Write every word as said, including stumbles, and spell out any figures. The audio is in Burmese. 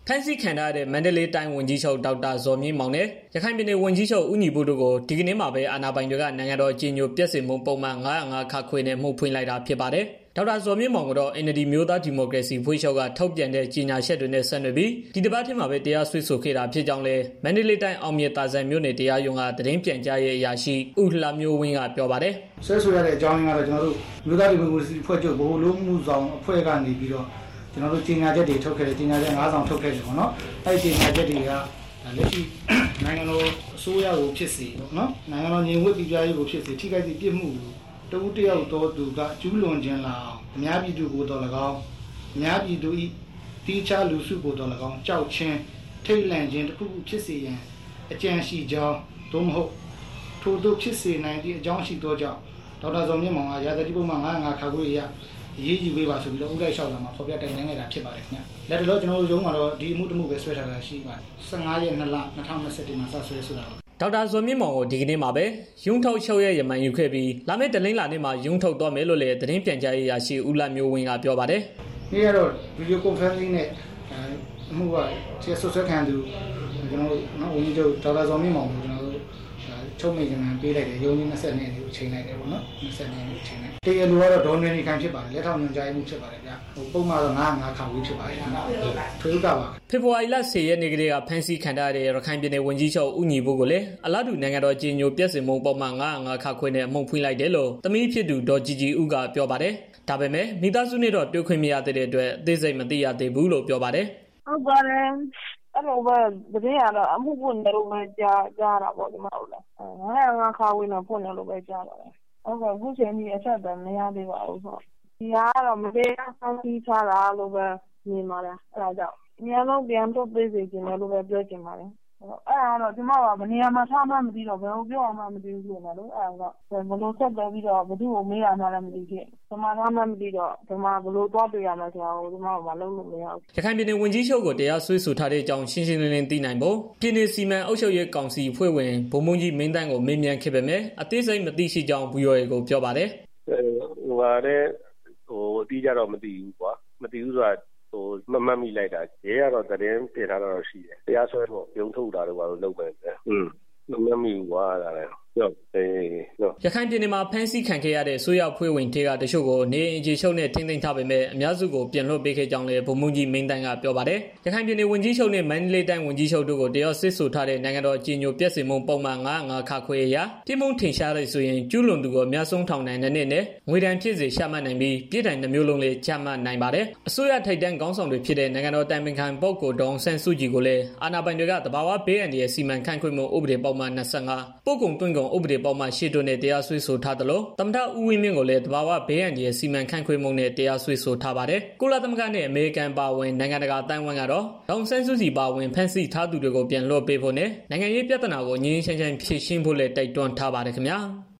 ဖမ်းဆီးခံထားတဲ့မန္တလေးတိုင်းဝန်ကြီးချုပ်ဒေါက်တာဇော်မြင့်မောင်နဲ့ရခိုင်ပြည်နယ်ဝန်ကြီးချုပ်ဦးညီပုတို့ကိုဒီကနေ့မှာပဲအာဏာပိုင်တွေကနိုင်ငံတော်အကြီးအကျယ်ပြည့်စုံမှုပုံမှန်၅၀၅ခခွေနဲ့မှုဖွင့်လိုက်တာဖြစ်ပါတယ်။ဒေါက်တာဇော်မြင့်မောင်ကတော့ အန် အယ် လ် ဒီ မျိုးသားဒီမိုကရေစီဖွဲ့ချုပ်ကထုတ်ပြန်တဲ့ကြေညာချက်တွေနဲ့ဆက်နွယ်ပြီးဒီတစ်ပတ်ထဲမှာပဲတရားစွဲဆိုခဲ့တာဖြစ်ကြောင်းလည်းမန္တလေးတိုင်းအောင်မြေတာဆန်မြို့နယ်တရားရုံးကသတင်းပြန်ကြားရေးအရာရှိဦးလှမျိုးဝင်းကပြောပါတယ်။ဆွဲဆိုရတဲ့အကြောင်းရင်းကတော့ကျွန်တော်တို့မျိုးသားဒီမိုကရေစီဖွဲ့ချုပ်ဗဟိုလုံးမှုဆောင်အဖွဲ့ကနေပြီးတော့ကျွန်တော်တို့ကြေညာချက်တွေထုတ်ခဲ့တယ်ကြေညာချက်၅ဆောင်ထုတ်ခဲ့တယ်ပေါ့နော်အဲ့ဒီကြေညာချက်တွေကလက်ရှိနိုင်ငံတော်အစိုးရကိုဖြစ်စေပေါ့နော်နိုင်ငံတော်ညီဝတ်ပြည်ပြရေးကိုဖြစ်စေထိခိုက်သည့်ပြစ်မှုတဦးတယောက်တော်သူကကျူးလွန်ခြင်းလာအများပြည်သူကိုတော်၎င်းအများပြည်သူဤတိကျလူစုကိုတော်၎င်းကြောက်ချင်းထိတ်လန့်ခြင်းတစ်ခုခုဖြစ်စေရန်အကြံရှိကြောင်းသို့မဟုတ်ထို့သို့ဖြစ်စေနိုင်သည့်အကြောင်းရှိသောကြောင့်ဒေါက်တာဇော်မြင့်မောင်ကရာဇသတိပုံမှန်၅၀၅ခါခွေရရေးယူပေးပါဆိုပြီးတော့ဥလိုက်လျှောက်လာမှာဖော်ပြတိုင်တန်းခဲ့တာဖြစ်ပါတယ်ခင်ဗျလက်တလောကျွန်တော်တို့ရုံးမှာတော့ဒီအမှုတမှုပဲဆွဲထားတာရှိပါတယ်၁၅ရက်၂လ၂၀၂၁မှာစဆွဲဆိုတာပါဒေါက်တာဇော်မြင့်မောင်ကိုဒီကနေ့မှာပဲရုံးထုတ်ချုပ်ရဲ့ရမန်ယူခဲ့ပြီးလာမယ့်တလင်းလာနေ့မှာရုံးထုတ်သွားမယ်လို့လည်းသတင်းပြန်ကြားရေးရရှိဦးလှမျိုးဝင်းကပြောပါတယ်ဒီကတော့ဗီဒီယိုကွန်ဖရင့်စ်နဲ့အမှုကကျေဆွဆွဲခံသူကျွန်တော်တို့နော်ဝန်ကြီးချုပ်ဒေါက်တာဇော်မြင့်မောင်ကိုကျွန်တော်တို့ချုပ်မိကနေပေးလိုက်တယ်ရုံးကြီး၂၀နဲ့ကိုချိန်လိုက်တယ်ပေါ့နော်၂၀နဲ့ကိုချိန်လိုက်တရားလိုကတော့ဒေါ်နေနေခံဖြစ်ပါတယ်လက်ထောက်ညွှန်ကြားမှုဖြစ်ပါတယ်ဗျဟိုပုံမှန်တော့၅၀၅ခါဝေးဖြစ်ပါတယ်ခင်ဗျထွေးဥကပါဖေဖော်ဝါရီလ၁၀ရက်နေ့ကတည်းကဖမ်းဆီးခံထားတဲ့ရခိုင်ပြည်နယ်ဝန်ကြီးချုပ်ဦးညီပုကိုလည်းအလားတူနိုင်ငံတော်ကြီးညိုပြည့်စုံမှုပုံမှန်၅၀၅ခါခွေနဲ့အမှုဖွင့်လိုက်တယ်လို့သမီးဖြစ်သူဒေါ်ကြည်ကြည်ဦးကပြောပါတယ်ဒါပေမဲ့မိသားစုနဲ့တော့တွေ့ခွင့်မရတဲ့အတွက်အသေးစိတ်မသိရသေးဘူးလို့ပြောပါတယ်ဟုတ်ပါတယ်အဲ့လိုပဲတကယ်ကတော့အမှုပွင့်တယ်လို့ပဲကြားကြားတာပေါ့ဒီမှာဟုတ်လားငါးငါးခါဝင်တော့ပွင့်တယ်လို့ပဲကြားပါတယ်ဟုတ်ကဲ့ခုချိန်ကြီးအဆက်အသွယ်မရသေးပါဘူးဆိုဒီကတော့မတရားဆောင်ပြီးထားတာလို့ပဲမြင်ပါတယ်အဲ့ဒါကြောင့်အများဆုံးပြန်တော့ပြေးစီခြင်းလည်းလို့ပဲပြောချင်ပါတယ်အဲ့ဒါတော့ဒီမှာကဘယ်နေရာမှာထားမှမသိတော့ဘယ်လိုပြောအောင်မှမသိဘူးလို့နော်အဲ့ဒါကဘယ်လိုဆက်တယ်ပြီးတော့ဘယ်သူ့ကိုမေးရမှလည်းမသိခဲ့ဒီမှာထားမှမသိတော့ဒီမှာဘယ်လိုသွားတွေ့ရမလဲဆိုတာကိုဒီမှာမလုပ်လို့မရဘူးရခိုင်ပြည်နယ်ဝန်ကြီးချုပ်ကိုတရားစွဲဆိုထားတဲ့အကြောင်းရှင်းရှင်းလင်းလင်းသိနိုင်ဖို့ပြည်နယ်စီမံအုပ်ချုပ်ရေးကောင်စီဖွဲ့ဝင်ဗိုလ်မှူးကြီးမင်းတန်းကိုမေးမြန်းခဲ့ပေမဲ့အသေးစိတ်မသိရှိကြောင်းဗီအိုအေကိုပြောပါတယ်ဟိုဟာလည်းဟိုအတိအကျတော့မသိဘူးကွာမသိဘူးဆိုတာဟိုမမှတ်မိလိုက်တာရဲကတော့သတင်းပြင်ထားတော့ရှိတယ်တရားစွဲတော့ရုံထုတ်တာတော့ဘာလို့လုပ်မယ်လဲอืมမမှတ်မိဘူးကွာဒါလည်းဟုတ်အေးနော်ရခိုင်ပြည်နယ်မှာဖမ်းဆီးခံခဲ့ရတဲ့ဆိုရဖွဲ့ဝင်တွေကတချို့ကိုနေအင်ဂျီချုပ်နဲ့ထိန်းသိမ်းထားပေမဲ့အများစုကိုပြန်လွှတ်ပေးခဲ့ကြောင်းလည်းဗိုလ်မှူးကြီးမင်းတန်းကပြောပါတယ်ရခိုင်ပြည်နယ်ဝန်ကြီးချုပ်နဲ့မန္တလေးတိုင်းဝန်ကြီးချုပ်တို့ကိုတရားစွဲဆိုထားတဲ့နိုင်ငံတော်အကြီးအကျယ်ပြည့်စုံမှုပုံမှန်၅၀၅ခခွေအရပြစ်မှုထင်ရှားတဲ့ဆိုရင်ကျူးလွန်သူကိုအများဆုံးထောင်ဒဏ်နှစ်နှစ်နဲ့ငွေဒဏ်ဖြစ်စေချမှတ်နိုင်ပြီးပြည်ထောင်နှမျိုးလုံးလေးချမှတ်နိုင်ပါတယ်အစိုးရထိပ်တန်းခေါင်းဆောင်တွေဖြစ်တဲ့နိုင်ငံတော်တိုင်ပင်ခံပုဂ္ဂိုလ်ဒေါအောင်ဆန်းစုကြည်ကိုလည်းအာဏာပိုင်တွေကတဘာဝဘေးအန္တရာယ်စီမံခန့်ခွဲမှုဥပဒေပုံမှန်၂၅ပို့ကုန်တွင်းကုန်ဥပဒေပုံမှန်ရှစ်တို့နဲ့တရားစွဲဆိုထားသလိုသမ္မတဦးဝင်းမြင့်ကိုလည်းတဘာဝဘေးအန္တရာယ်စီမံခန့်ခွဲမှုနဲ့တရားစွဲဆိုထားပါတယ်ကုလသမဂ္ဂနဲ့အမေရိကန်ပါဝင်နိုင်ငံတကာအတိုင်းအဝန်ကတော့ဒေါအောင်ဆန်းစုကြည်ပါဝင်ဖမ်းဆီးထားသူတွေကိုပြန်လွှတ်ပေးဖို့နဲ့နိုင်ငံရေးပြဿနာကိုငြင်းငြင်းချမ်းချမ်းဖြေရှင်းဖို့လည်းတိုက်တွန်းထားပါတယ်ခင်ဗျာ